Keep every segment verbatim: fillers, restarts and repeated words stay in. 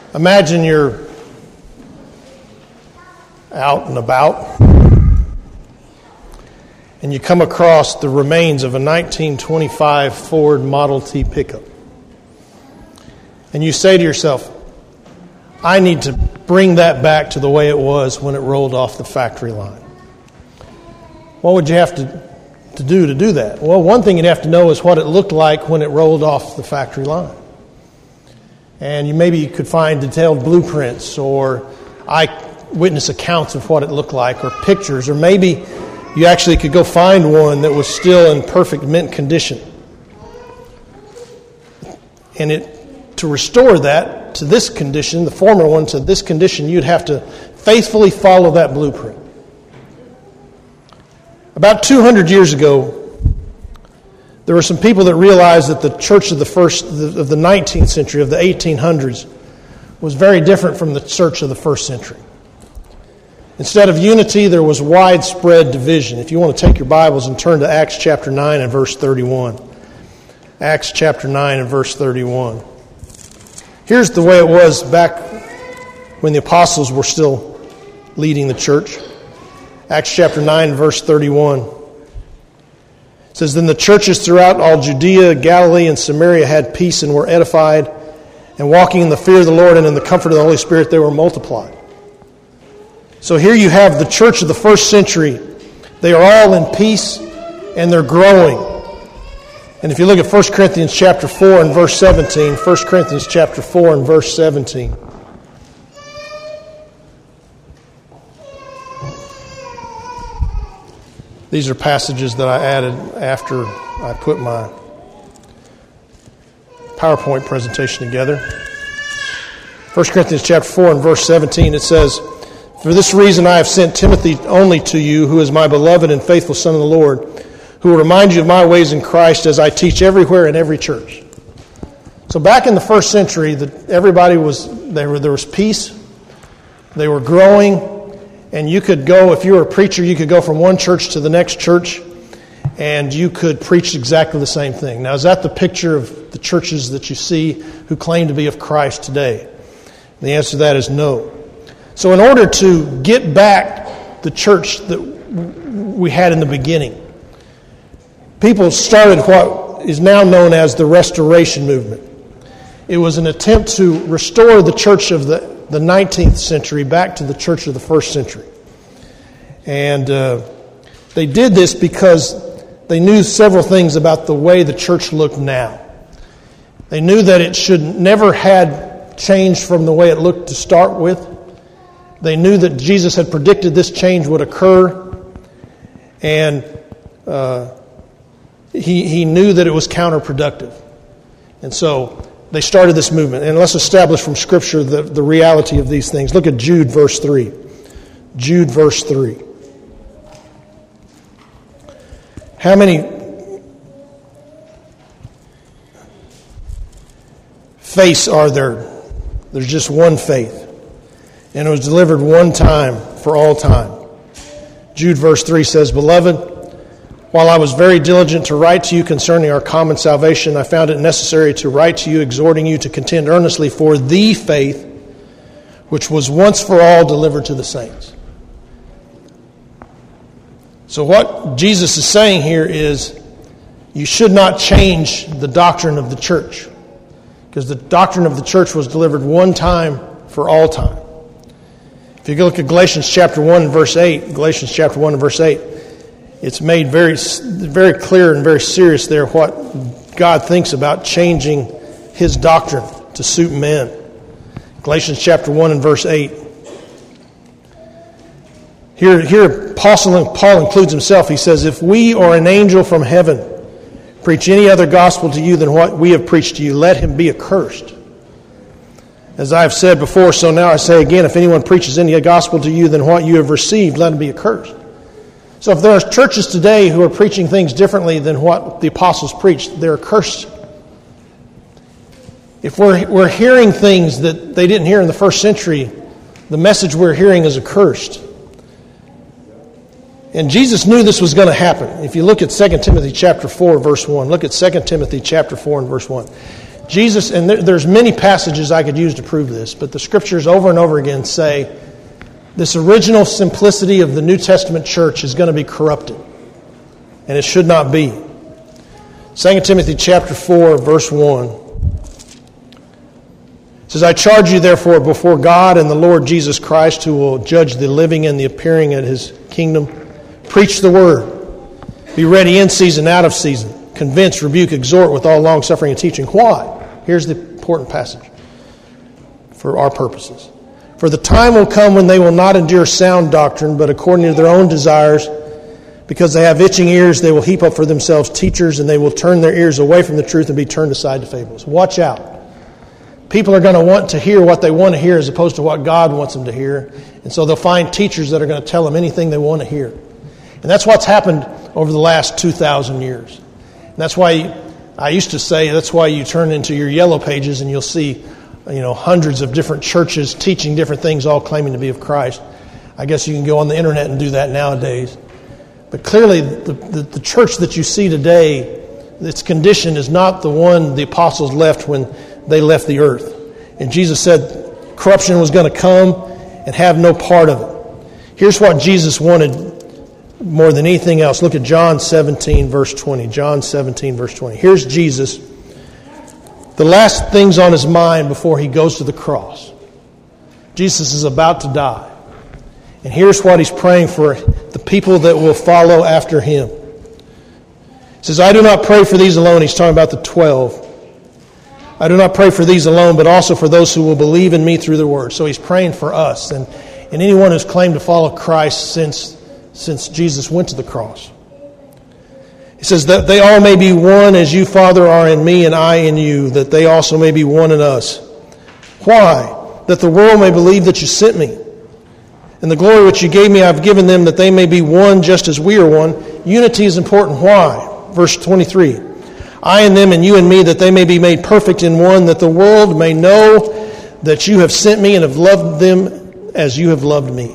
Imagine you're out and about and you come across the remains of a nineteen twenty-five Ford Model T pickup. And you say to yourself, I need to bring that back to the way it was when it rolled off the factory line. What would you have to, to do to do that? Well, one thing you'd have to know is what it looked like when it rolled off the factory line. And you maybe could find detailed blueprints or eyewitness accounts of what it looked like, or pictures, or maybe you actually could go find one that was still in perfect mint condition. And it to restore that to this condition, the former one to this condition, you'd have to faithfully follow that blueprint. About two hundred years ago, there were some people that realized that the church of the first of the nineteenth century, of the eighteen hundreds, was very different from the church of the first century. Instead of unity, there was widespread division. If you want to take your Bibles and turn to Acts chapter nine and verse thirty-one. Acts chapter nine and verse thirty-one. Here's the way it was back when the apostles were still leading the church. Acts chapter nine, verse thirty-one. It says, Then the churches throughout all Judea, Galilee, and Samaria had peace and were edified, and walking in the fear of the Lord and in the comfort of the Holy Spirit, they were multiplied. So here you have the church of the first century. They are all in peace and they're growing. And if you look at First Corinthians chapter four and verse seventeen, First Corinthians chapter four and verse seventeen. These are passages that I added after I put my PowerPoint presentation together. First Corinthians chapter four and verse seventeen, it says, For this reason I have sent Timothy only to you, who is my beloved and faithful son of the Lord, who will remind you of my ways in Christ as I teach everywhere in every church. So back in the first century, the, everybody was, they were, there was peace, they were growing, and you could go, if you were a preacher, you could go from one church to the next church, and you could preach exactly the same thing. Now, is that the picture of the churches that you see who claim to be of Christ today? The answer to that is no. So in order to get back the church that we had in the beginning, people started what is now known as the Restoration Movement. It was an attempt to restore the church of the the nineteenth century back to the church of the first century. And uh, they did this because they knew several things about the way the church looked now. They knew that it should never had changed from the way it looked to start with. They knew that Jesus had predicted this change would occur. And uh, he, he knew that it was counterproductive. And so they started this movement. And let's establish from Scripture the, the reality of these things. Look at Jude verse three. Jude verse three. How many faiths are there? There's just one faith. And it was delivered one time for all time. Jude verse three says, Beloved, while I was very diligent to write to you concerning our common salvation, I found it necessary to write to you, exhorting you to contend earnestly for the faith which was once for all delivered to the saints. So what Jesus is saying here is you should not change the doctrine of the church, because the doctrine of the church was delivered one time for all time. If you look at Galatians chapter one and verse eight, Galatians chapter one and verse eight, it's made very, very clear and very serious there what God thinks about changing His doctrine to suit men. Galatians chapter one and verse eight. Here, here Paul, Paul includes himself. He says, If we or an angel from heaven preach any other gospel to you than what we have preached to you, let him be accursed. As I have said before, so now I say again, if anyone preaches any gospel to you than what you have received, let him be accursed. So if there are churches today who are preaching things differently than what the apostles preached, they're accursed. If we're, we're hearing things that they didn't hear in the first century, the message we're hearing is accursed. And Jesus knew this was going to happen. If you look at Second Timothy chapter four, verse one, look at Second Timothy chapter four and verse one. Jesus, and there, there's many passages I could use to prove this, but the Scriptures over and over again say this original simplicity of the New Testament church is going to be corrupted, and it should not be. Second Timothy chapter four, verse one. It says, I charge you therefore before God and the Lord Jesus Christ, who will judge the living and the appearing at his kingdom, preach the word. Be ready in season, out of season. Convince, rebuke, exhort with all long-suffering and teaching. Why? Here's the important passage for our purposes. For the time will come when they will not endure sound doctrine, but according to their own desires, because they have itching ears, they will heap up for themselves teachers, and they will turn their ears away from the truth and be turned aside to fables. Watch out. People are going to want to hear what they want to hear as opposed to what God wants them to hear. And so they'll find teachers that are going to tell them anything they want to hear. And that's what's happened over the last two thousand years. And that's why I used to say, that's why you turn into your yellow pages and you'll see, you know, hundreds of different churches teaching different things, all claiming to be of Christ. I guess you can go on the internet and do that nowadays. But clearly, the, the, the church that you see today, its condition is not the one the apostles left when they left the earth. And Jesus said corruption was going to come and have no part of it. Here's what Jesus wanted more than anything else. Look at John seventeen, verse twenty. John seventeen, verse twenty. Here's Jesus. The last things on his mind before he goes to the cross. Jesus is about to die. And here's what he's praying for the people that will follow after him. He says, I do not pray for these alone. He's talking about the twelve. I do not pray for these alone, but also for those who will believe in me through the word. So he's praying for us and, and anyone who's claimed to follow Christ since, since Jesus went to the cross. He says that they all may be one as you, Father, are in me and I in you, that they also may be one in us. Why? That the world may believe that you sent me. And the glory which you gave me I've given them, that they may be one just as we are one. Unity is important. Why? Verse twenty-three. I and them and you and me, that they may be made perfect in one, that the world may know that you have sent me and have loved them as you have loved me.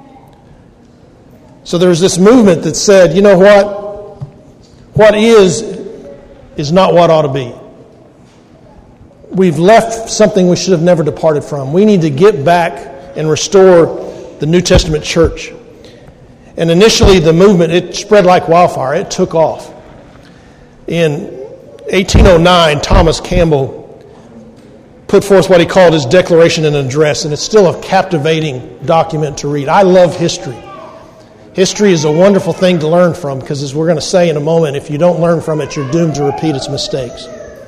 So there's this movement that said, you know what? What is, is not what ought to be. We've left something we should have never departed from. We need to get back and restore the New Testament church. And initially the movement, it spread like wildfire. It took off. In eighteen oh nine, Thomas Campbell put forth what he called his Declaration and Address, and it's still a captivating document to read. I love history. History is a wonderful thing to learn from because, as we're going to say in a moment, if you don't learn from it, you're doomed to repeat its mistakes.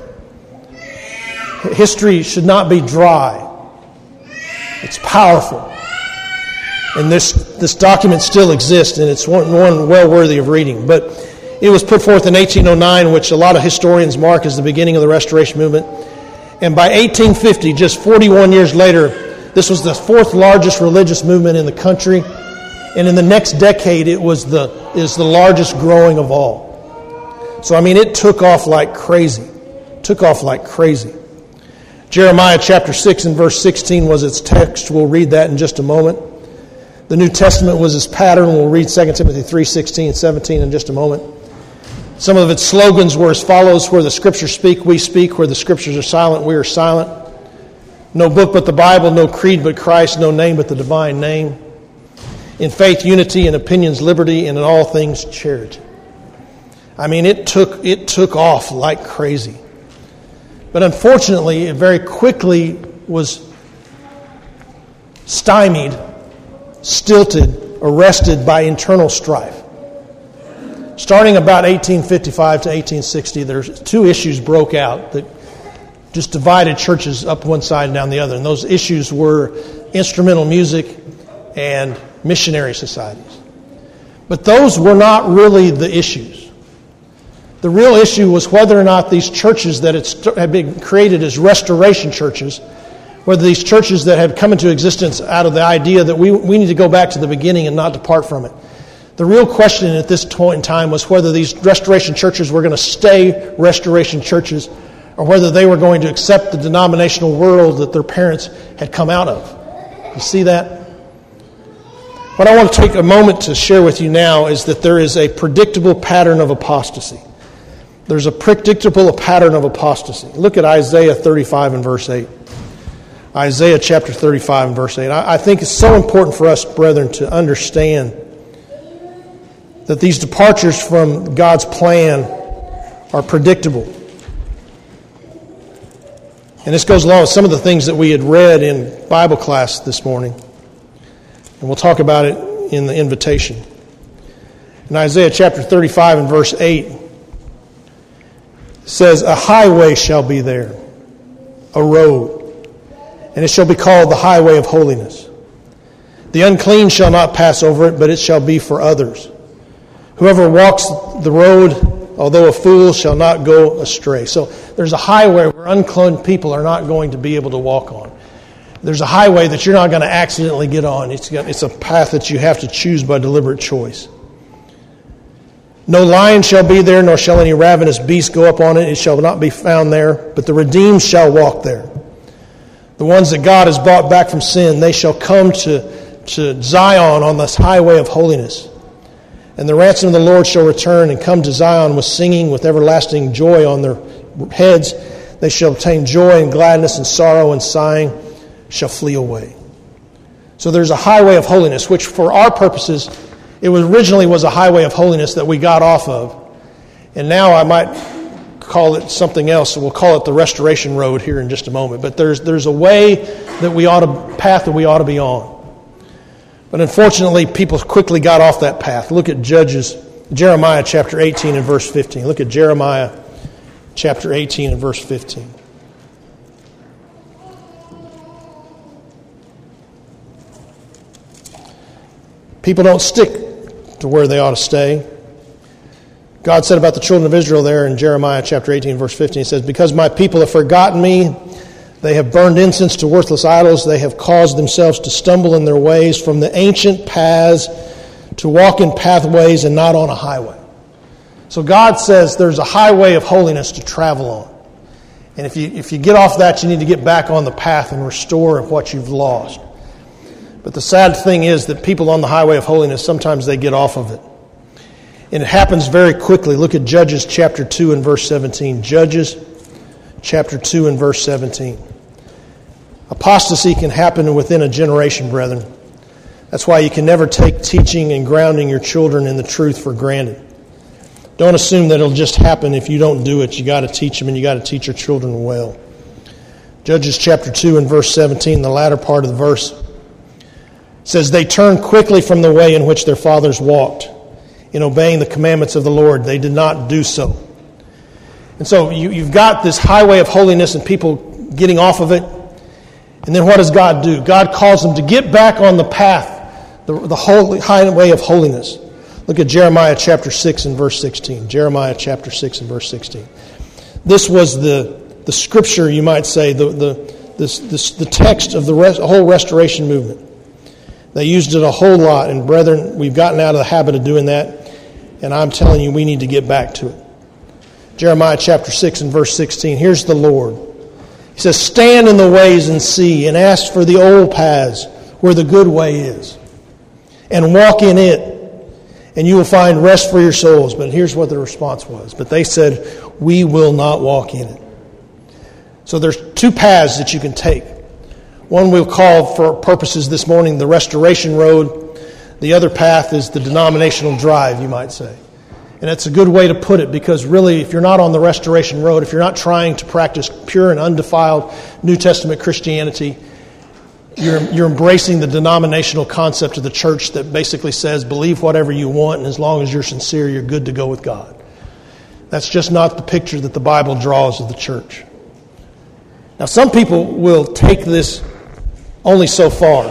History should not be dry. It's powerful. And this, this document still exists, and it's one, one well worthy of reading. But it was put forth in eighteen oh nine, which a lot of historians mark as the beginning of the Restoration Movement. And by eighteen fifty, just forty-one years later, this was the fourth largest religious movement in the country. And in the next decade, it was the is the largest growing of all. So, I mean, it took off like crazy. Took off like crazy. Jeremiah chapter six and verse sixteen was its text. We'll read that in just a moment. The New Testament was its pattern. We'll read Second Timothy three, sixteen and seventeen in just a moment. Some of its slogans were as follows: where the Scriptures speak, we speak. Where the Scriptures are silent, we are silent. No book but the Bible, no creed but Christ, no name but the divine name. In faith, unity, in opinions, liberty, and in all things, charity. I mean, it took it took off like crazy. But unfortunately, it very quickly was stymied, stilted, arrested by internal strife. Starting about eighteen fifty-five to eighteen sixty, there's two issues broke out that just divided churches up one side and down the other. And those issues were instrumental music and missionary societies. But those were not really the issues. The real issue was whether or not these churches that had, st- had been created as restoration churches, whether these churches that had come into existence out of the idea that we, we need to go back to the beginning and not depart from it. The real question at this point in time was whether these restoration churches were going to stay restoration churches or whether they were going to accept the denominational world that their parents had come out of. You see that? What I want to take a moment to share with you now is that there is a predictable pattern of apostasy. there's a predictable pattern of apostasy. Look at Isaiah thirty-five and verse eight. Isaiah chapter thirty-five and verse eight. I, I think it's so important for us, brethren, to understand that these departures from God's plan are predictable. And this goes along with some of the things that we had read in Bible class this morning. And we'll talk about it in the invitation. In Isaiah chapter thirty-five and verse eight, it says, "A highway shall be there, a road, and it shall be called the highway of holiness. The unclean shall not pass over it, but it shall be for others. Whoever walks the road, although a fool, shall not go astray." So there's a highway where unclean people are not going to be able to walk on. There's a highway that you're not going to accidentally get on. It's, got, it's a path that you have to choose by deliberate choice. "No lion shall be there, nor shall any ravenous beast go up on it. It shall not be found there, but the redeemed shall walk there. The ones that God has brought back from sin, they shall come to, to Zion on this highway of holiness. And the ransom of the Lord shall return and come to Zion with singing, with everlasting joy on their heads. They shall obtain joy and gladness, and sorrow and sighing shall flee away." So there's a highway of holiness, which for our purposes, it was originally was a highway of holiness that we got off of. And now I might call it something else. We'll call it the restoration road here in just a moment. But there's there's a way that we ought to, path that we ought to be on. But unfortunately, people quickly got off that path. Look at Judges, Jeremiah chapter eighteen and verse fifteen. Look at Jeremiah chapter eighteen and verse fifteen. People don't stick to where they ought to stay. God said about the children of Israel there in Jeremiah chapter eighteen, verse fifteen, He says, "Because my people have forgotten me, they have burned incense to worthless idols, they have caused themselves to stumble in their ways from the ancient paths to walk in pathways and not on a highway." So God says there's a highway of holiness to travel on. And if you if you get off that, you need to get back on the path and restore what you've lost. But the sad thing is that people on the highway of holiness, sometimes they get off of it. And it happens very quickly. Look at Judges chapter two and verse seventeen. Judges chapter two and verse seventeen. Apostasy can happen within a generation, brethren. That's why you can never take teaching and grounding your children in the truth for granted. Don't assume that it'll just happen if you don't do it. You got to teach them, and you got to teach your children well. Judges chapter two and verse seventeen, the latter part of the verse, says, "They turned quickly from the way in which their fathers walked, in obeying the commandments of the Lord. They did not do so." And so you, you've got this highway of holiness and people getting off of it. And then what does God do? God calls them to get back on the path, the, the holy, highway of holiness. Look at Jeremiah chapter six and verse sixteen. Jeremiah chapter six and verse sixteen. This was the, the scripture, you might say, the, the, this, this, the text of the rest, whole restoration movement. They used it a whole lot. And brethren, we've gotten out of the habit of doing that. And I'm telling you, we need to get back to it. Jeremiah chapter six and verse sixteen. Here's the Lord. He says, "Stand in the ways and see, and ask for the old paths where the good way is, and walk in it, and you will find rest for your souls." But here's what the response was. But they said, "We will not walk in it." So there's two paths that you can take. One we'll call, for purposes this morning, the restoration road. The other path is the denominational drive, you might say. And it's a good way to put it, because really, if you're not on the restoration road, if you're not trying to practice pure and undefiled New Testament Christianity, you're, you're embracing the denominational concept of the church that basically says, believe whatever you want, and as long as you're sincere, you're good to go with God. That's just not the picture that the Bible draws of the church. Now, some people will take this only so far.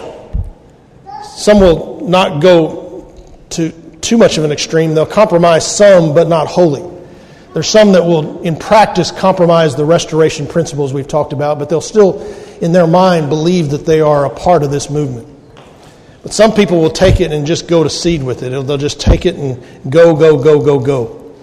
Some will not go to too much of an extreme. They'll compromise some, but not wholly. There's some that will, in practice, compromise the restoration principles we've talked about, but they'll still, in their mind, believe that they are a part of this movement. But some people will take it and just go to seed with it. They'll just take it and go, go, go, go, go.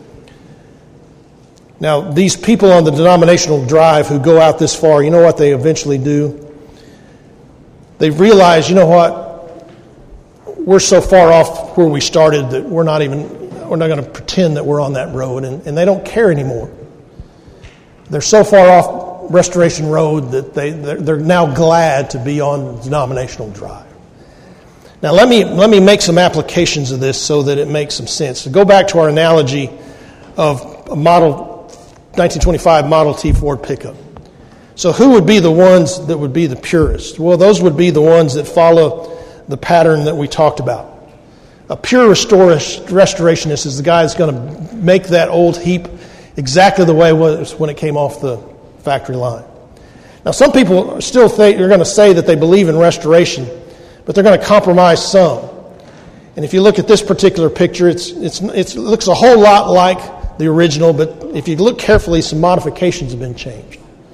Now, these people on the denominational drive who go out this far, you know what they eventually do? They realize, you know what? We're so far off where we started that we're not even, we're not going to pretend that we're on that road, and, and they don't care anymore. They're so far off Restoration Road that they they're, they're now glad to be on denominational drive. Now let me let me make some applications of this so that it makes some sense. So go back to our analogy of a model nineteen twenty-five Model T Ford pickup. So who would be the ones that would be the purists? Well, those would be the ones that follow the pattern that we talked about. A pure restorationist is the guy that's going to make that old heap exactly the way it was when it came off the factory line. Now, some people still think they're going to say that they believe in restoration, but they're going to compromise some. And if you look at this particular picture, it's, it's, it's, it looks a whole lot like the original, but if you look carefully, some modifications have been changed.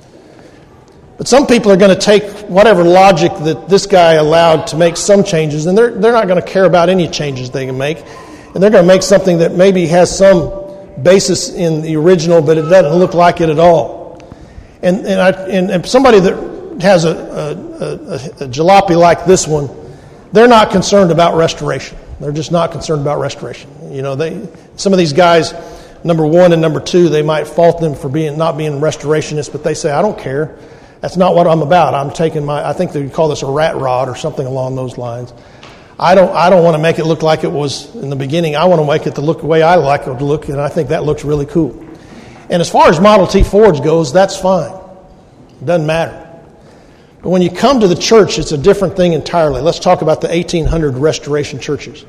But some people are going to take whatever logic that this guy allowed to make some changes, and they're, they're not going to care about any changes they can make, and they're going to make something that maybe has some basis in the original, but it doesn't look like it at all. And and, I, and, and somebody that has a, a, a, a jalopy like this one, they're not concerned about restoration. They're just not concerned about restoration. You know, they some of these guys, number one and number two, they might fault them for being not being restorationists, but they say, I don't care. That's not what I'm about. I'm taking my, I think they would call this a rat rod or something along those lines. I don't I don't want to make it look like it was in the beginning. I want to make it to look the way I like it to look, and I think that looks really cool. And as far as Model T Fords goes, that's fine. It doesn't matter. But when you come to the church, it's a different thing entirely. Let's talk about the eighteen hundred restoration churches.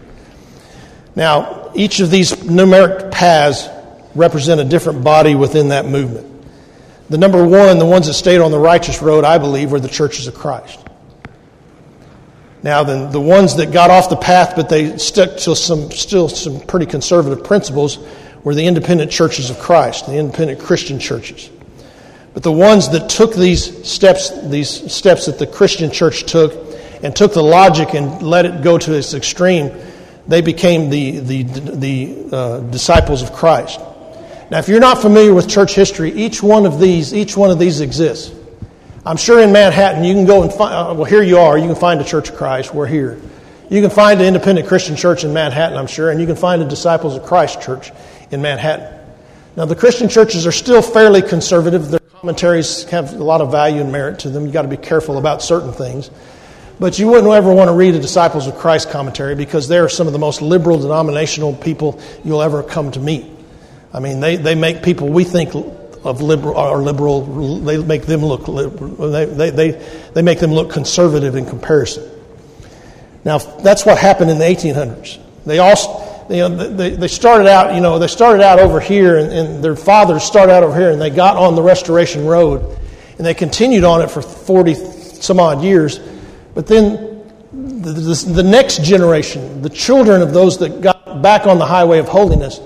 Now, each of these numeric paths represent a different body within that movement. The number one, the ones that stayed on the righteous road, I believe, were the churches of Christ. Now, then, the ones that got off the path, but they stuck to some still some pretty conservative principles, were the independent churches of Christ, the independent Christian churches. But the ones that took these steps, these steps that the Christian church took, and took the logic and let it go to its extreme, they became the the the uh, disciples of Christ. Now, if you're not familiar with church history, each one of these, each one of these exists. I'm sure in Manhattan you can go and find, uh, well, here you are, you can find a Church of Christ, we're here. You can find an independent Christian church in Manhattan, I'm sure, and you can find a Disciples of Christ church in Manhattan. Now, the Christian churches are still fairly conservative. Their commentaries have a lot of value and merit to them. You've got to be careful about certain things. But you wouldn't ever want to read a Disciples of Christ commentary because they are some of the most liberal denominational people you'll ever come to meet. I mean, they, they make people we think of liberal or liberal. They make them look liberal. They, they they they make them look conservative in comparison. Now, that's what happened in the eighteen hundreds. They all, you know, they they started out, you know, they started out over here, and, and their fathers started out over here, and they got on the Restoration Road, and they continued on it for forty some odd years. But then the, the, the next generation, the children of those that got back on the highway of holiness,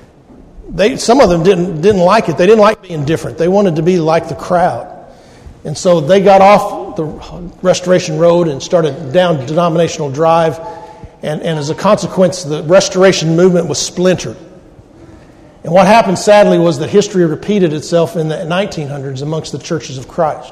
They, some of them didn't didn't like it. They didn't like being different. They wanted to be like the crowd. And so they got off the Restoration Road and started down Denominational Drive. And, and as a consequence, the Restoration movement was splintered. And what happened, sadly, was that history repeated itself in the nineteen hundreds amongst the churches of Christ.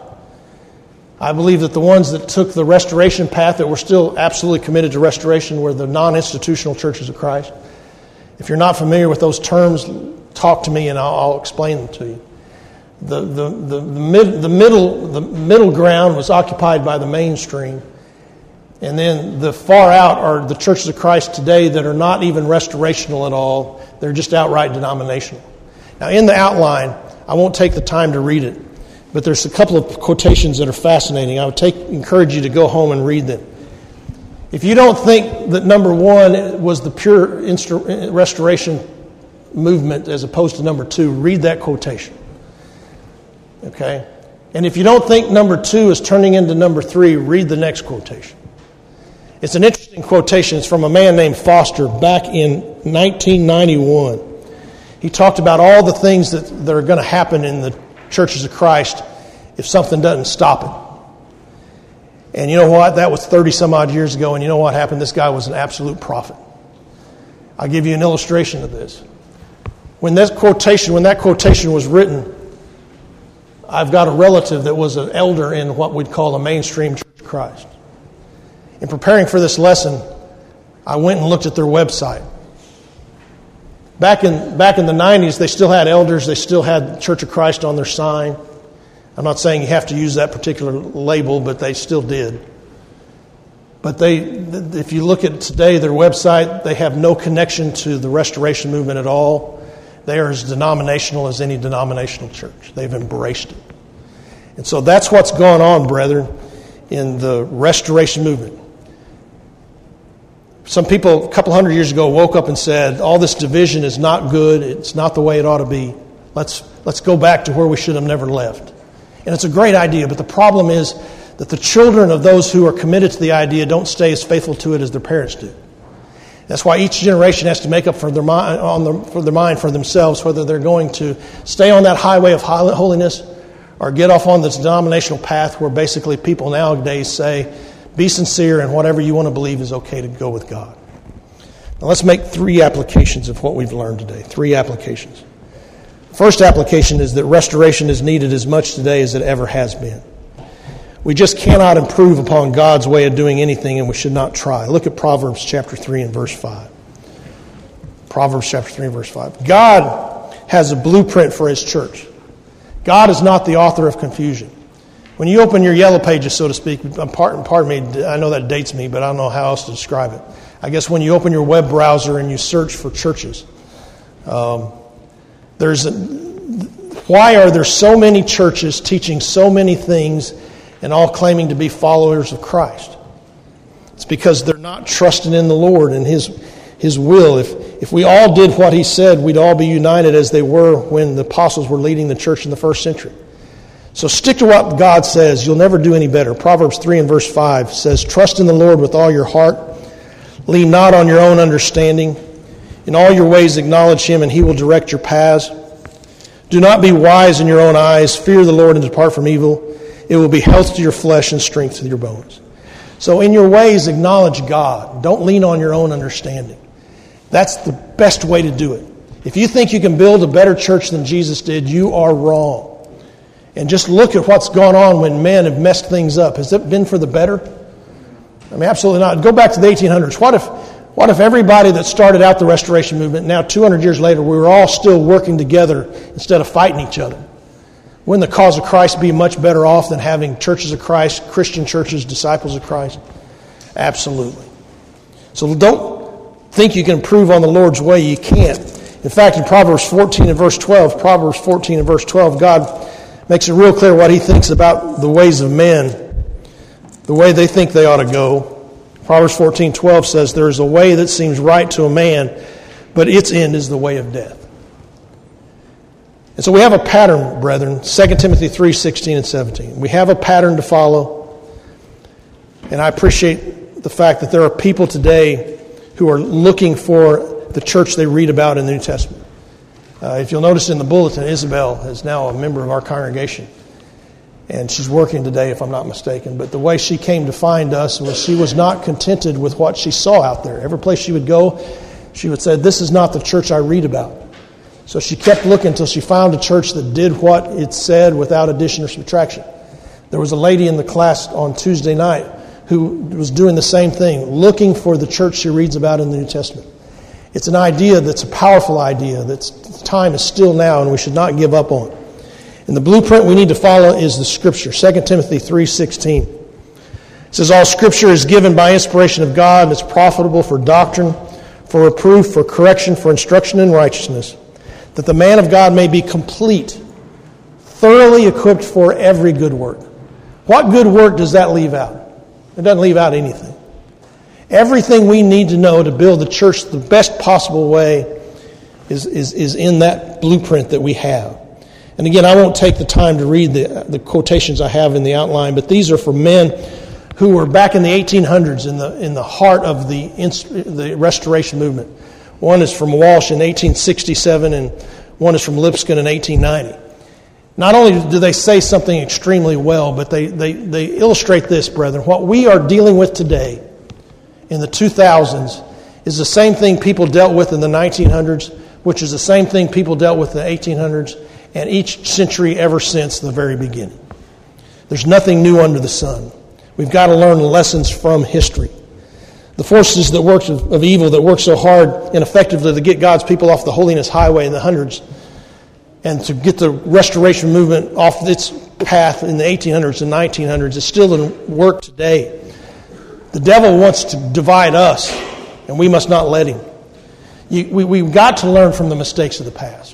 I believe that the ones that took the Restoration path, that were still absolutely committed to restoration, were the non-institutional churches of Christ. If you're not familiar with those terms, talk to me and I'll, I'll explain them to you. The the the, the, mid, the middle the middle ground was occupied by the mainstream, and then the far out are the churches of Christ today that are not even restorational at all. They're just outright denominational. Now, in the outline, I won't take the time to read it, but there's a couple of quotations that are fascinating. I would take encourage you to go home and read them. If you don't think that number one was the pure instru- restoration movement as opposed to number two, read that quotation. Okay? And if you don't think number two is turning into number three, read the next quotation. It's an interesting quotation. It's from a man named Foster back in nineteen ninety-one. He talked about all the things that, that are going to happen in the churches of Christ if something doesn't stop it. And you know what? That was thirty some odd years ago, and you know what happened? This guy was an absolute prophet. I'll give you an illustration of this. When that quotation, when that quotation was written, I've got a relative that was an elder in what we'd call a mainstream Church of Christ. In preparing for this lesson, I went and looked at their website. Back in back in the nineties, they still had elders. They still had Church of Christ on their sign. I'm not saying you have to use that particular label, but they still did. But they, if you look at today, their website, they have no connection to the Restoration Movement at all. They are as denominational as any denominational church. They've embraced it. And so that's what's going on, brethren, in the Restoration Movement. Some people a couple hundred years ago woke up and said, all this division is not good. It's not the way it ought to be. Let's, let's go back to where we should have never left. And it's a great idea, but the problem is that the children of those who are committed to the idea don't stay as faithful to it as their parents do. That's why each generation has to make up for their mind, on the, for their mind for themselves, whether they're going to stay on that highway of holiness or get off on this denominational path where basically people nowadays say, be sincere, and whatever you want to believe is okay to go with God. Now let's make three applications of what we've learned today. Three applications. First application is that restoration is needed as much today as it ever has been. We just cannot improve upon God's way of doing anything, and we should not try. Look at Proverbs chapter three and verse five. Proverbs chapter three and verse five. God has a blueprint for His church. God is not the author of confusion. When you open your yellow pages, so to speak, pardon, pardon me, I know that dates me, but I don't know how else to describe it. I guess when you open your web browser and you search for churches, um, there's a, why are there so many churches teaching so many things and all claiming to be followers of Christ? It's because they're not trusting in the Lord and His His will. If if we all did what He said, we'd all be united as they were when the apostles were leading the church in the first century. So stick to what God says. You'll never do any better. Proverbs three and verse five says, trust in the Lord with all your heart. Lean not on your own understanding. In all your ways acknowledge Him, and He will direct your paths. Do not be wise in your own eyes. Fear the Lord and depart from evil. It will be health to your flesh and strength to your bones. So in your ways, acknowledge God. Don't lean on your own understanding. That's the best way to do it. If you think you can build a better church than Jesus did, you are wrong. And just look at what's gone on when men have messed things up. Has it been for the better? I mean, absolutely not. Go back to the eighteen hundreds. What if, what if everybody that started out the Restoration Movement, now two hundred years later, we were all still working together instead of fighting each other? Wouldn't the cause of Christ be much better off than having churches of Christ, Christian churches, disciples of Christ? Absolutely. So don't think you can improve on the Lord's way. You can't. In fact, in Proverbs fourteen and verse twelve, Proverbs fourteen and verse twelve, God makes it real clear what He thinks about the ways of men, the way they think they ought to go. Proverbs fourteen twelve says, there is a way that seems right to a man, but its end is the way of death. And so we have a pattern, brethren, Second Timothy three sixteen and seventeen. We have a pattern to follow. And I appreciate the fact that there are people today who are looking for the church they read about in the New Testament. Uh, if you'll notice in the bulletin, Isabel is now a member of our congregation. And she's working today, if I'm not mistaken. But the way she came to find us was she was not contented with what she saw out there. Every place she would go, she would say, this is not the church I read about. So she kept looking until she found a church that did what it said without addition or subtraction. There was a lady in the class on Tuesday night who was doing the same thing, looking for the church she reads about in the New Testament. It's an idea that's a powerful idea. That's time is still now, and we should not give up on. And the blueprint we need to follow is the Scripture. Second Timothy three sixteen. It says, all Scripture is given by inspiration of God, and is profitable for doctrine, for reproof, for correction, for instruction in righteousness, that the man of God may be complete, thoroughly equipped for every good work. What good work does that leave out? It doesn't leave out anything. Everything we need to know to build the church the best possible way is, is, is in that blueprint that we have. And again, I won't take the time to read the, the quotations I have in the outline, but these are for men who were back in the eighteen hundreds in the in the heart of the the Restoration movement. One is from Walsh in eighteen sixty-seven, and one is from Lipscomb in eighteen ninety. Not only do they say something extremely well, but they, they, they illustrate this, brethren. What we are dealing with today in the two thousands is the same thing people dealt with in the nineteen hundreds, which is the same thing people dealt with in the eighteen hundreds, and each century ever since the very beginning. There's nothing new under the sun. We've got to learn lessons from history. The forces that work of, of evil that work so hard and effectively to get God's people off the holiness highway in the hundreds and to get the restoration movement off its path in the eighteen hundreds and nineteen hundreds is still in work today. The devil wants to divide us, and we must not let him. You, we, we've got to learn from the mistakes of the past,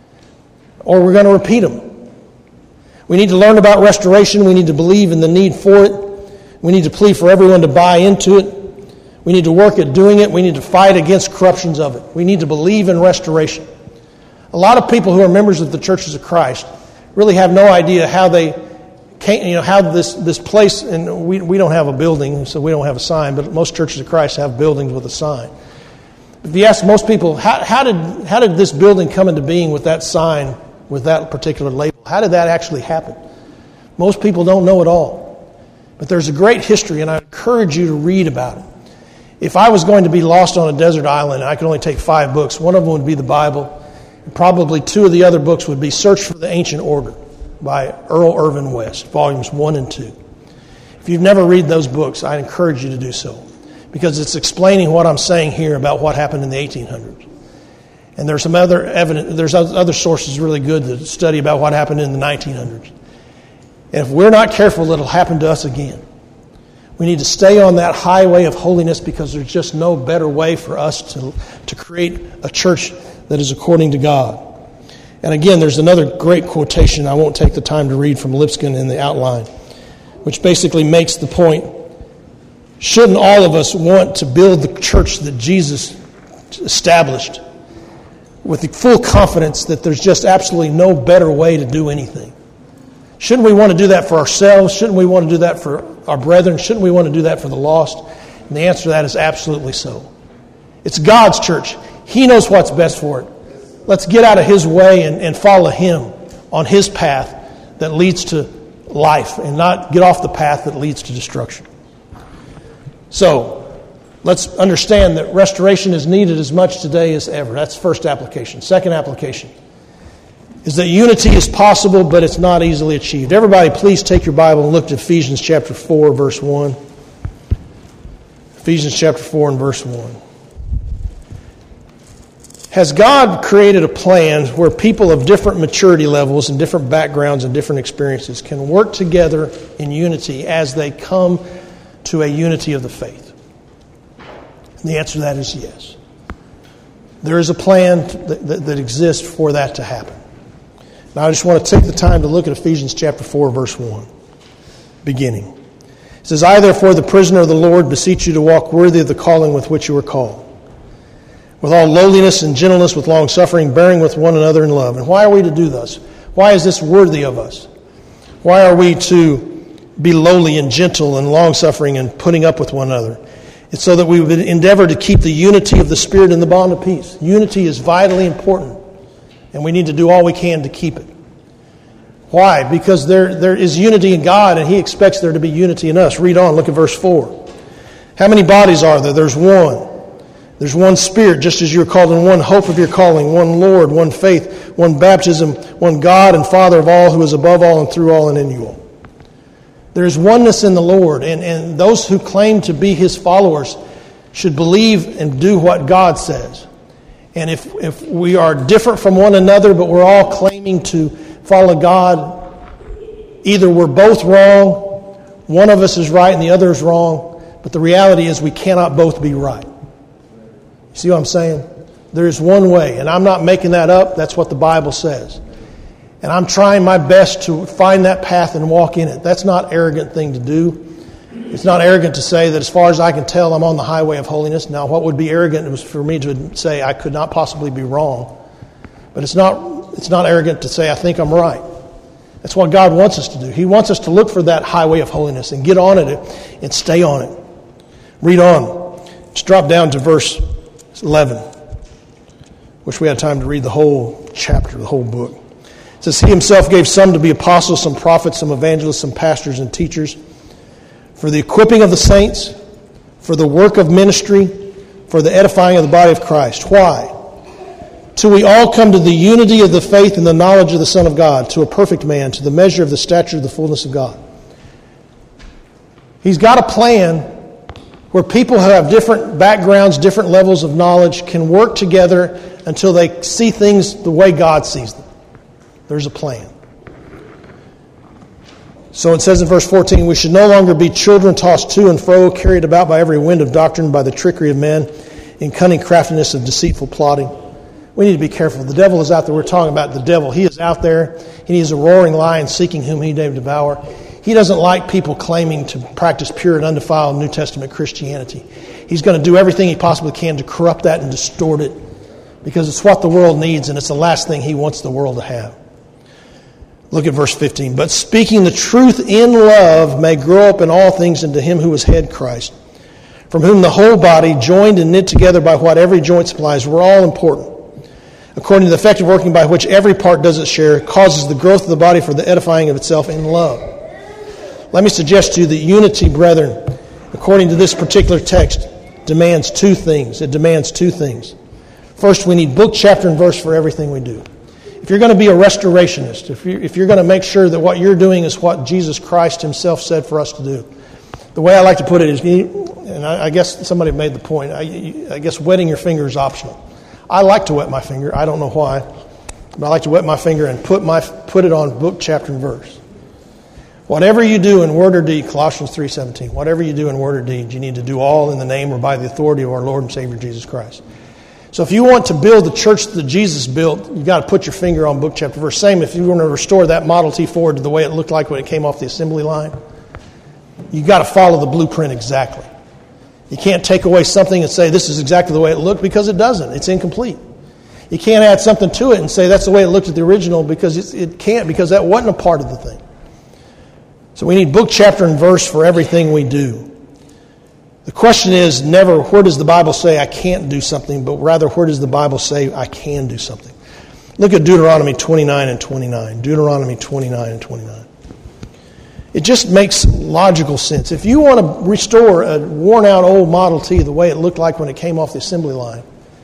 or we're going to repeat them. We need to learn about restoration. We need to believe in the need for it. We need to plead for everyone to buy into it. We need to work at doing it. We need to fight against corruptions of it. We need to believe in restoration. A lot of people who are members of the Churches of Christ really have no idea how they came, you know, how this, this place, and we, we don't have a building, so we don't have a sign, but most Churches of Christ have buildings with a sign. If you ask most people, how, how did how did this building come into being with that sign, with that particular label? How did that actually happen? Most people don't know at all. But there's a great history, and I encourage you to read about it. If I was going to be lost on a desert island and I could only take five books, one of them would be the Bible. And probably two of the other books would be Search for the Ancient Order by Earl Irvin West, volumes one and two. If you've never read those books, I encourage you to do so, because it's explaining what I'm saying here about what happened in the eighteen hundreds. And there's some other evidence, there's other sources really good to study about what happened in the nineteen hundreds. And if we're not careful, it'll happen to us again. We need to stay on that highway of holiness, because there's just no better way for us to, to create a church that is according to God. And again, there's another great quotation I won't take the time to read from Lipscomb in the outline, which basically makes the point, shouldn't all of us want to build the church that Jesus established with the full confidence that there's just absolutely no better way to do anything? Shouldn't we want to do that for ourselves? Shouldn't we want to do that for our brethren? Shouldn't we want to do that for the lost? And the answer to that is absolutely so. It's God's church. He knows what's best for it. Let's get out of His way and, and follow Him on His path that leads to life, and not get off the path that leads to destruction. So, let's understand that restoration is needed as much today as ever. That's first application. Second application is that unity is possible, but it's not easily achieved. Everybody, please take your Bible and look at Ephesians chapter four, verse one. Ephesians chapter four and verse one. Has God created a plan where people of different maturity levels and different backgrounds and different experiences can work together in unity as they come to a unity of the faith? And the answer to that is yes. There is a plan that, that, that exists for that to happen. Now I just want to take the time to look at Ephesians chapter four, verse one, beginning. It says, I, therefore, the prisoner of the Lord, beseech you to walk worthy of the calling with which you were called, with all lowliness and gentleness, with long suffering, bearing with one another in love. And why are we to do this? Why is this worthy of us? Why are we to be lowly and gentle and long suffering and putting up with one another? It's so that we would endeavor to keep the unity of the Spirit in the bond of peace. Unity is vitally important, and we need to do all we can to keep it. Why? Because there, there is unity in God, and He expects there to be unity in us. Read on, look at verse four. How many bodies are there? There's one. There's one Spirit, just as you are called in one hope of your calling, one Lord, one faith, one baptism, one God and Father of all, who is above all and through all and in you all. There is oneness in the Lord, and, and those who claim to be His followers should believe and do what God says. And if, if we are different from one another, but we're all claiming to follow God, either we're both wrong, one of us is right and the other is wrong, but the reality is we cannot both be right. See what I'm saying? There is one way, and I'm not making that up. That's what the Bible says. And I'm trying my best to find that path and walk in it. That's not an arrogant thing to do. It's not arrogant to say that as far as I can tell, I'm on the highway of holiness. Now, what would be arrogant was for me to say I could not possibly be wrong. But it's not, it's not arrogant to say I think I'm right. That's what God wants us to do. He wants us to look for that highway of holiness and get on it and stay on it. Read on. Just drop down to verse eleven. Wish we had time to read the whole chapter, the whole book. It says, He Himself gave some to be apostles, some prophets, some evangelists, some pastors and teachers, for the equipping of the saints, for the work of ministry, for the edifying of the body of Christ. Why? Till we all come to the unity of the faith and the knowledge of the Son of God, to a perfect man, to the measure of the stature of the fullness of God. He's got a plan where people who have different backgrounds, different levels of knowledge can work together until they see things the way God sees them. There's a plan. So it says in verse fourteen, we should no longer be children tossed to and fro, carried about by every wind of doctrine, by the trickery of men, in cunning craftiness of deceitful plotting. We need to be careful. The devil is out there. We're talking about the devil. He is out there. He is a roaring lion seeking whom he may devour. He doesn't like people claiming to practice pure and undefiled New Testament Christianity. He's going to do everything he possibly can to corrupt that and distort it, because it's what the world needs, and it's the last thing he wants the world to have. Look at verse fifteen. But speaking the truth in love may grow up in all things into him who is head, Christ, from whom the whole body, joined and knit together by what every joint supplies, we're all important, according to the effective working by which every part does its share, causes the growth of the body for the edifying of itself in love. Let me suggest to you that unity, brethren, according to this particular text, demands two things. It demands two things. First, we need book, chapter, and verse for everything we do. If you're going to be a restorationist, if you're, if you're going to make sure that what you're doing is what Jesus Christ himself said for us to do, the way I like to put it is, and I, I guess somebody made the point, I, I guess wetting your finger is optional. I like to wet my finger. I don't know why, but I like to wet my finger and put my put it on book, chapter, and verse. Whatever you do in word or deed, Colossians three seventeen, whatever you do in word or deed, you need to do all in the name or by the authority of our Lord and Savior Jesus Christ. So if you want to build the church that Jesus built, you've got to put your finger on book, chapter, verse. Same if you want to restore that Model T Ford to the way it looked like when it came off the assembly line, you've got to follow the blueprint exactly. You can't take away something and say this is exactly the way it looked, because it doesn't. It's incomplete. You can't add something to it and say that's the way it looked at the original, because it's, it can't, because that wasn't a part of the thing. So we need book, chapter, and verse for everything we do. The question is never where does the Bible say I can't do something, but rather where does the Bible say I can do something. Look at Deuteronomy twenty-nine and twenty-nine. Deuteronomy twenty-nine and twenty-nine. It just makes logical sense. If you want to restore a worn-out old Model T the way it looked like when it came off the assembly line,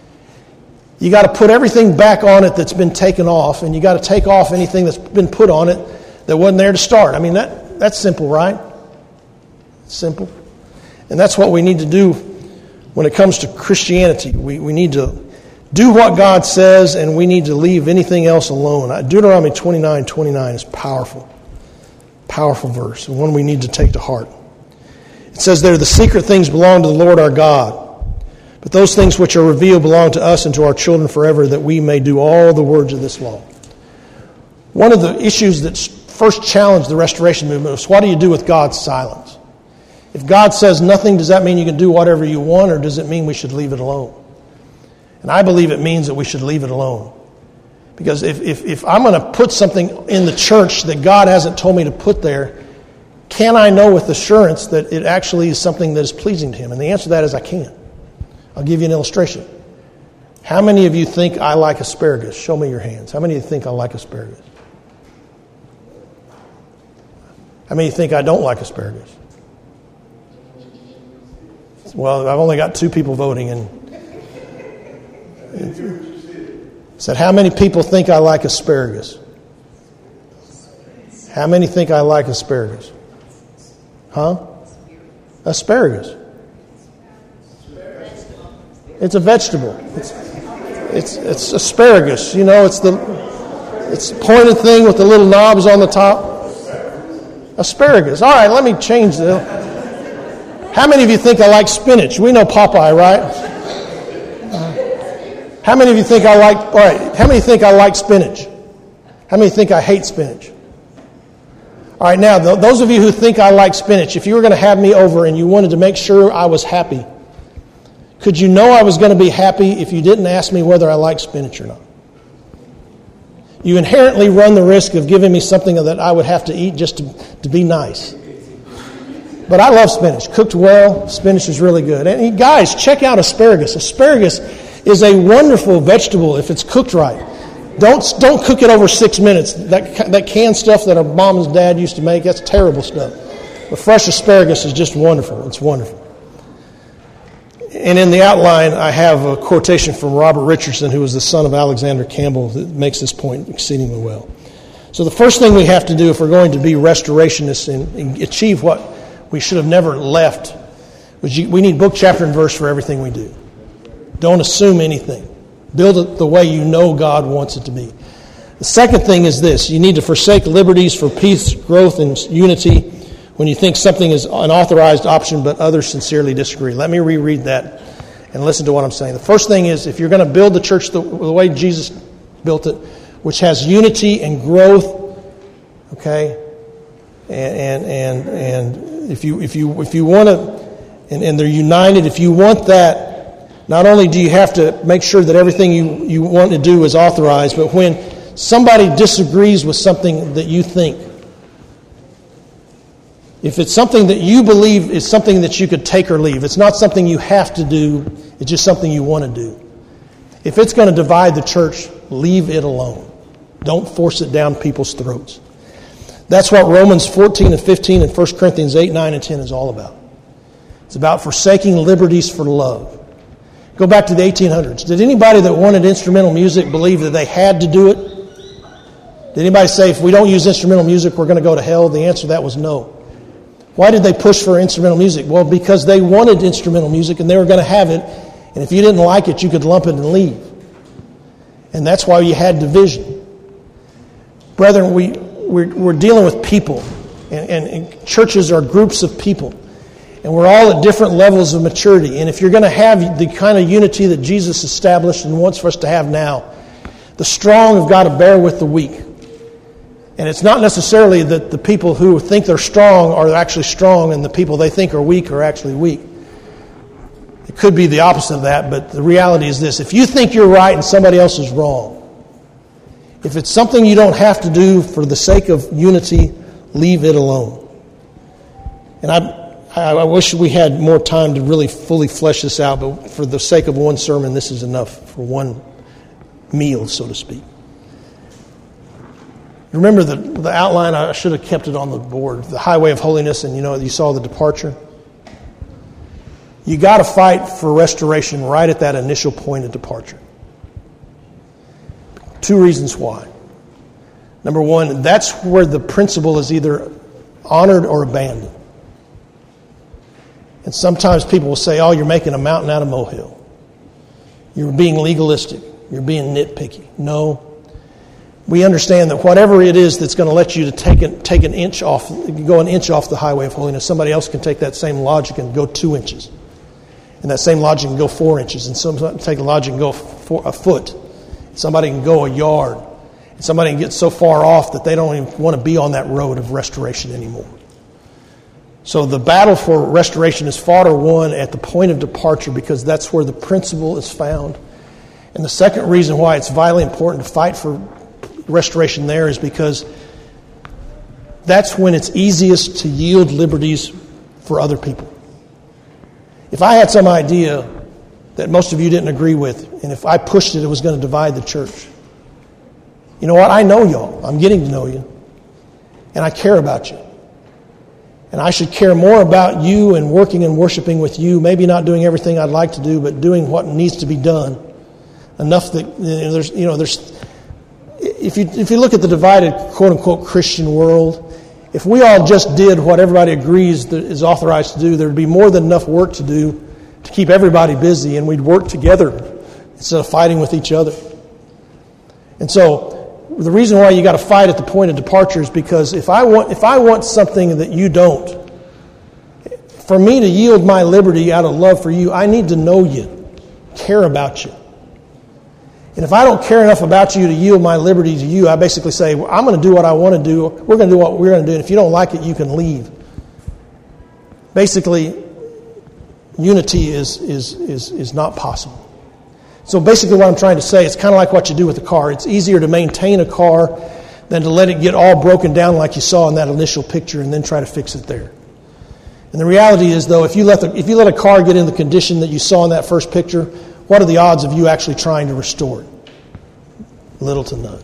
you got to put everything back on it that's been taken off, and you got to take off anything that's been put on it that wasn't there to start. I mean, that that's simple, right? It's simple. And that's what we need to do when it comes to Christianity. We, we need to do what God says, and we need to leave anything else alone. Deuteronomy twenty-nine twenty-nine is powerful. Powerful verse, and one we need to take to heart. It says there, the secret things belong to the Lord our God, but those things which are revealed belong to us and to our children forever, that we may do all the words of this law. One of the issues that first challenged the Restoration movement was, what do you do with God's silence? If God says nothing, does that mean you can do whatever you want, or does it mean we should leave it alone? And I believe it means that we should leave it alone. Because if, if, if I'm going to put something in the church that God hasn't told me to put there, can I know with assurance that it actually is something that is pleasing to Him? And the answer to that is I can. I'll give you an illustration. How many of you think I like asparagus? Show me your hands. How many of you think I like asparagus? How many of you think I don't like asparagus? Well, I've only got two people voting, and said, how many people think I like asparagus? How many think I like asparagus? Huh? Asparagus. It's a vegetable. It's it's it's asparagus. You know, it's the it's the pointed thing with the little knobs on the top. Asparagus. All right, let me change the. How many of you think I like spinach? We know Popeye, right? Uh, how many of you think I like, all right, how many think I like spinach? How many think I hate spinach? All right, now, th- those of you who think I like spinach, if you were going to have me over and you wanted to make sure I was happy, could you know I was going to be happy if you didn't ask me whether I like spinach or not? You inherently run the risk of giving me something that I would have to eat just to, to be nice. But I love spinach. Cooked well, spinach is really good. And guys, check out asparagus. Asparagus is a wonderful vegetable if it's cooked right. Don't don't cook it over six minutes. That that canned stuff that our mom and dad used to make, that's terrible stuff. But fresh asparagus is just wonderful. It's wonderful. And in the outline, I have a quotation from Robert Richardson, who was the son of Alexander Campbell, that makes this point exceedingly well. So the first thing we have to do if we're going to be restorationists and, and achieve what we should have never left, We need book, chapter, and verse for everything we do. Don't assume anything. Build it the way you know God wants it to be. The second thing is this. You need to forsake liberties for peace, growth, and unity when you think something is an authorized option but others sincerely disagree. Let me reread that and listen to what I'm saying. The first thing is, if you're going to build the church the, the way Jesus built it, which has unity and growth, okay, and and and, and if you if you if you want to, and, and they're united, if you want that, not only do you have to make sure that everything you, you want to do is authorized, but when somebody disagrees with something that you think, if it's something that you believe is something that you could take or leave, it's not something you have to do, it's just something you want to do. If it's going to divide the church, leave it alone. Don't force it down people's throats. That's what Romans fourteen and fifteen and First Corinthians eight, nine, and ten is all about. It's about forsaking liberties for love. Go back to the eighteen hundreds. Did anybody that wanted instrumental music believe that they had to do it? Did anybody say, if we don't use instrumental music, we're going to go to hell? The answer to that was no. Why did they push for instrumental music? Well, because they wanted instrumental music and they were going to have it. And if you didn't like it, you could lump it and leave. And that's why you had division. Brethren, we, we're, we're dealing with people. And, and, and churches are groups of people. And we're all at different levels of maturity. And if you're going to have the kind of unity that Jesus established and wants for us to have now, the strong have got to bear with the weak. And it's not necessarily that the people who think they're strong are actually strong and the people they think are weak are actually weak. It could be the opposite of that, but the reality is this. If you think you're right and somebody else is wrong, if it's something you don't have to do for the sake of unity, leave it alone. And I I wish we had more time to really fully flesh this out, but for the sake of one sermon, this is enough for one meal, so to speak. Remember the, the outline, I should have kept it on the board, the highway of holiness, and you know, you saw the departure. You got to fight for restoration right at that initial point of departure. Two reasons why. Number one, that's where the principle is either honored or abandoned. And sometimes people will say, oh, you're making a mountain out of a molehill. You're being legalistic. You're being nitpicky. No. We understand that whatever it is that's going to let you to take an, take an inch off, go an inch off the highway of holiness, somebody else can take that same logic and go two inches. And that same logic can go four inches. And somebody can take the logic and go four, a foot. Somebody can go a yard. And somebody can get so far off that they don't even want to be on that road of restoration anymore. So the battle for restoration is fought or won at the point of departure because that's where the principle is found. And the second reason why it's vitally important to fight for restoration there is because that's when it's easiest to yield liberties for other people. If I had some idea that most of you didn't agree with, and if I pushed it, it was going to divide the church. You know what? I know y'all. I'm getting to know you. And I care about you. And I should care more about you and working and worshiping with you, maybe not doing everything I'd like to do, but doing what needs to be done. Enough that, you know, there's, you know, there's, if you, if you look at the divided, quote unquote, Christian world, if we all just did what everybody agrees that is authorized to do, there'd be more than enough work to do to keep everybody busy, and we'd work together instead of fighting with each other. And so, the reason why you got to fight at the point of departure is because if I want if I want something that you don't, for me to yield my liberty out of love for you, I need to know you, care about you. And if I don't care enough about you to yield my liberty to you, I basically say, well, I'm going to do what I want to do. We're going to do what we're going to do. And if you don't like it, you can leave. Basically, unity is is is is not possible. So basically what I'm trying to say, it's kind of like what you do with a car. It's easier to maintain a car than to let it get all broken down like you saw in that initial picture and then try to fix it there. And the reality is, though, if you let the, if you let a car get in the condition that you saw in that first picture, what are the odds of you actually trying to restore it? Little to none.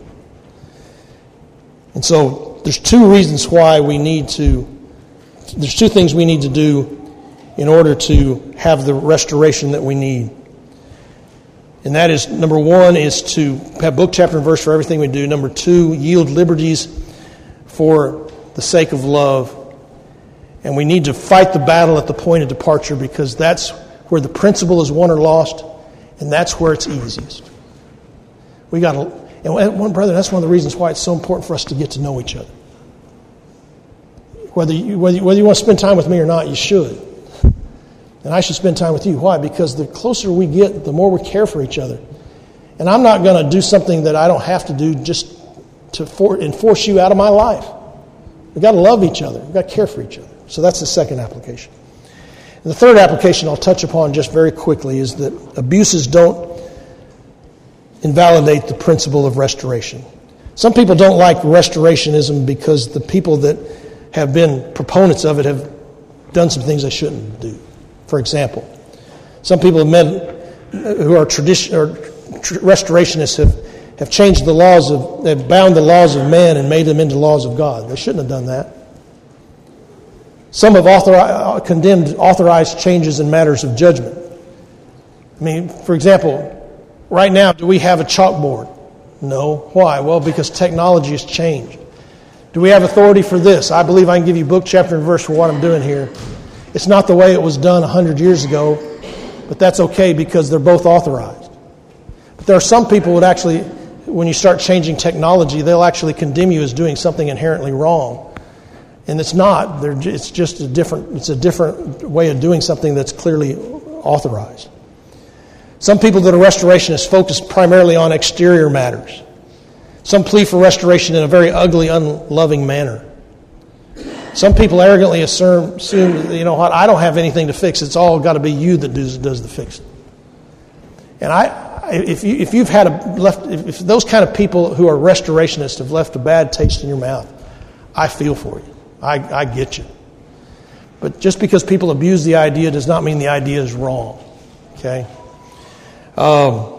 And so there's two reasons why we need to, there's two things we need to do in order to have the restoration that we need. And that is, number one, is to have book, chapter, and verse for everything we do. Number two, yield liberties for the sake of love. And we need to fight the battle at the point of departure, because that's where the principle is won or lost, and that's where it's easiest. We got to, and one brother, that's one of the reasons why it's so important for us to get to know each other. Whether you, whether you, whether you want to spend time with me or not, you should. And I should spend time with you. Why? Because the closer we get, the more we care for each other. And I'm not going to do something that I don't have to do just to for, enforce you out of my life. We've got to love each other. We've got to care for each other. So that's the second application. And the third application I'll touch upon just very quickly is that abuses don't invalidate the principle of restoration. Some people don't like restorationism because the people that have been proponents of it have done some things they shouldn't do. For example, some people have met, who are tradition or restorationists have, have changed the laws of, they've bound the laws of man and made them into laws of God. They shouldn't have done that. Some have authori- condemned authorized changes in matters of judgment. I mean, for example, right now, do we have a chalkboard? No. Why? Well, because technology has changed. Do we have authority for this? I believe I can give you book, chapter, and verse for what I'm doing here. It's not the way it was done one hundred years ago, but that's okay because they're both authorized. But there are some people that actually, when you start changing technology, they'll actually condemn you as doing something inherently wrong. And it's not. They're, it's just a different, it's a different way of doing something that's clearly authorized. Some people that are restorationists focus primarily on exterior matters. Some plead for restoration in a very ugly, unloving manner. Some people arrogantly assume, assume, you know what, I don't have anything to fix. It's all got to be you that does, does the fixing. And I, if you, if you've had a left, if those kind of people who are restorationists have left a bad taste in your mouth, I feel for you. I, I get you. But just because people abuse the idea does not mean the idea is wrong. Okay. Um,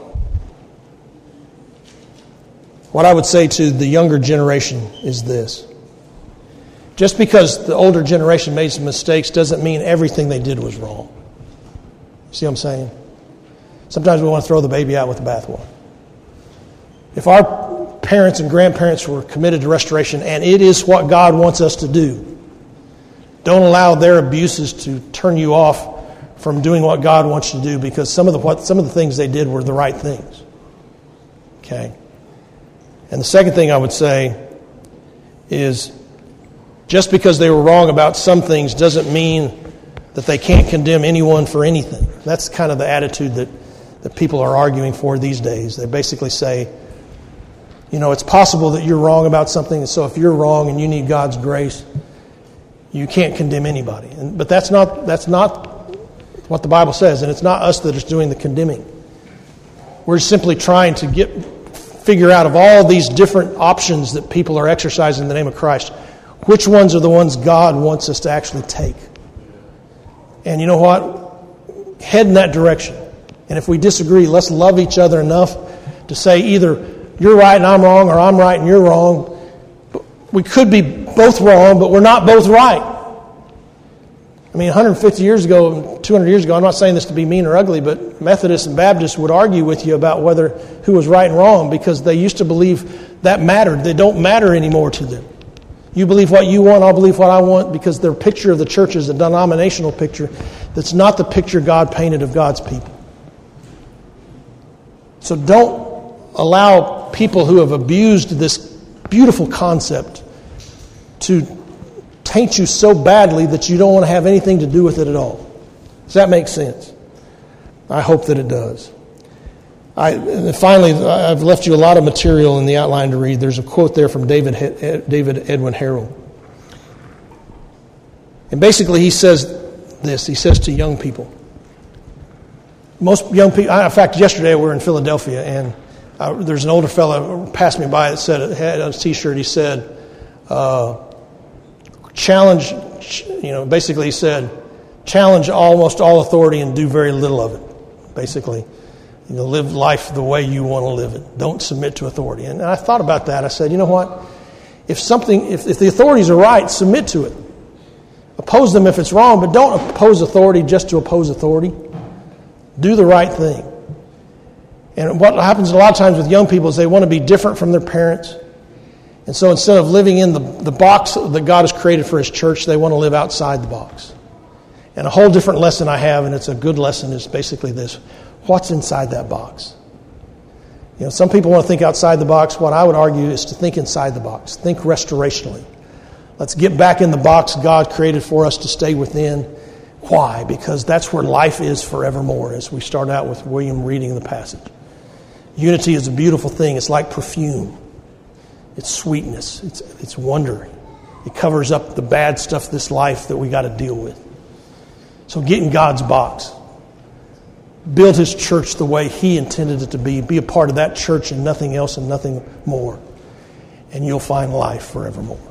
what I would say to the younger generation is this. Just because the older generation made some mistakes doesn't mean everything they did was wrong. See what I'm saying? Sometimes we want to throw the baby out with the bathwater. If our parents and grandparents were committed to restoration, and it is what God wants us to do, don't allow their abuses to turn you off from doing what God wants you to do, because some of the what some of the things they did were the right things. Okay? And the second thing I would say is, just because they were wrong about some things doesn't mean that they can't condemn anyone for anything. That's kind of the attitude that, that people are arguing for these days. They basically say, you know, it's possible that you're wrong about something, and so if you're wrong and you need God's grace, you can't condemn anybody. And, but that's not that's not what the Bible says, and it's not us that is doing the condemning. We're simply trying to get figure out of all these different options that people are exercising in the name of Christ, which ones are the ones God wants us to actually take. And you know what? Head in that direction. And if we disagree, let's love each other enough to say either you're right and I'm wrong, or I'm right and you're wrong. We could be both wrong, but we're not both right. I mean, one hundred fifty years ago, two hundred years ago, I'm not saying this to be mean or ugly, but Methodists and Baptists would argue with you about whether who was right and wrong, because they used to believe that mattered. They don't matter anymore to them. You believe what you want, I'll believe what I want, because their picture of the church is a denominational picture that's not the picture God painted of God's people. So don't allow people who have abused this beautiful concept to taint you so badly that you don't want to have anything to do with it at all. Does that make sense? I hope that it does. I, and finally, I've left you a lot of material in the outline to read. There's a quote there from David, David Edwin Harrell. And basically he says this. He says to young people. Most young people, in fact, yesterday we were in Philadelphia, and uh, there's an older fellow who passed me by that said, had on a T-shirt, he said, uh, challenge, you know, basically he said, challenge almost all authority and do very little of it. Basically, you know, live life the way you want to live it. Don't submit to authority. And I thought about that. I said, you know what? If something, if, if the authorities are right, submit to it. Oppose them if it's wrong, but don't oppose authority just to oppose authority. Do the right thing. And what happens a lot of times with young people is they want to be different from their parents. And so instead of living in the, the box that God has created for His church, they want to live outside the box. And a whole different lesson I have, and it's a good lesson, is basically this. What's inside that box? You know, some people want to think outside the box. What I would argue is to think inside the box. Think restorationally. Let's get back in the box God created for us to stay within. Why? Because that's where life is forevermore, as we start out with William reading the passage. Unity is a beautiful thing. It's like perfume. It's sweetness. It's, it's wonder. It covers up the bad stuff of this life that we got to deal with. So get in God's box. Build His church the way He intended it to be. Be a part of that church and nothing else and nothing more. And you'll find life forevermore.